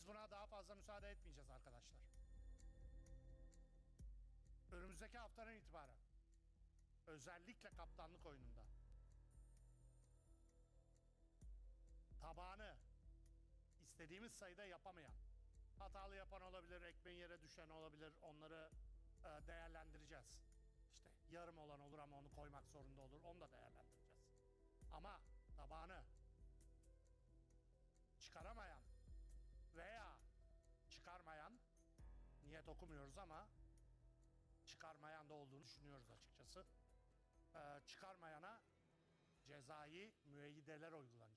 buna daha fazla müsaade etmeyeceğiz arkadaşlar. Önümüzdeki haftadan itibaren özellikle kaptanlık oyununda tabağını istediğimiz sayıda yapamayan, hatalı yapan olabilir, ekmeğin yere düşen olabilir, onları değerlendireceğiz. İşte yarım olan olur ama onu koymak zorunda olur, onu da değerlendireceğiz. Ama tabağını çıkaramayan veya çıkarmayan, niyet okumuyoruz ama çıkarmayan da olduğunu düşünüyoruz açıkçası. Çıkarmayana cezai müeyyideler uygulanacak.